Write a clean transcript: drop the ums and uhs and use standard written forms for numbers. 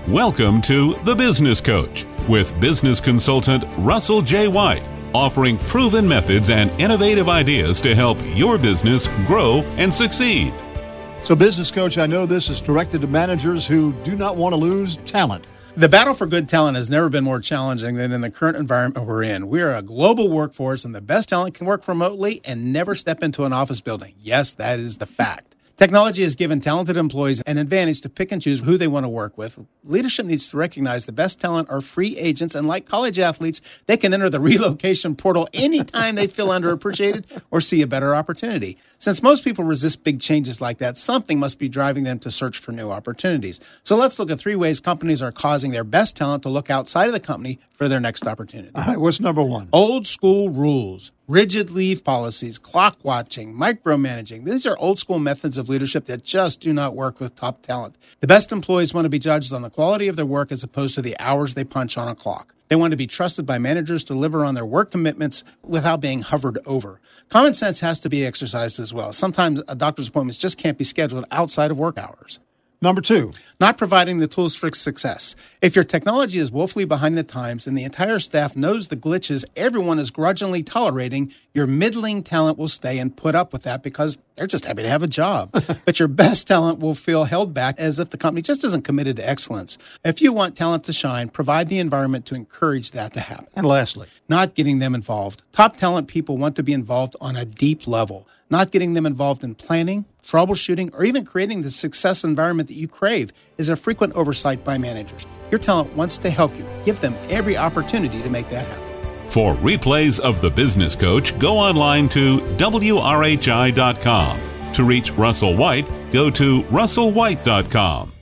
Welcome to The Business Coach with business consultant Russell J. White, offering proven methods and innovative ideas to help your business grow and succeed. So, Business Coach, I know this is directed to managers who do not want to lose talent. The battle for good talent has never been more challenging than in the current environment we're in. We are a global workforce, and the best talent can work remotely and never step into an office building. Yes, that is the fact. Technology has given talented employees an advantage to pick and choose who they want to work with. Leadership needs to recognize the best talent are free agents, and like college athletes, they can enter the relocation portal anytime they feel underappreciated or see a better opportunity. Since most people resist big changes like that, something must be driving them to search for new opportunities. So let's look at 3 ways companies are causing their best talent to look outside of the company for their next opportunity. All right, what's number 1? Old school rules. Rigid leave policies, clock watching, micromanaging. These are old school methods of leadership that just do not work with top talent. The best employees want to be judged on the quality of their work as opposed to the hours they punch on a clock. They want to be trusted by managers to deliver on their work commitments without being hovered over. Common sense has to be exercised as well. Sometimes a doctor's appointments just can't be scheduled outside of work hours. Number 2. Not providing the tools for success. If your technology is woefully behind the times and the entire staff knows the glitches everyone is grudgingly tolerating, your middling talent will stay and put up with that because they're just happy to have a job. But your best talent will feel held back as if the company just isn't committed to excellence. If you want talent to shine, provide the environment to encourage that to happen. And lastly, not getting them involved. Top talent people want to be involved on a deep level. Not getting them involved in planning, troubleshooting, or even creating the success environment that you crave is a frequent oversight by managers. Your talent wants to help you. Give them every opportunity to make that happen. For replays of The Business Coach, go online to WRHI.com. To reach Russell White, go to RussellWhite.com.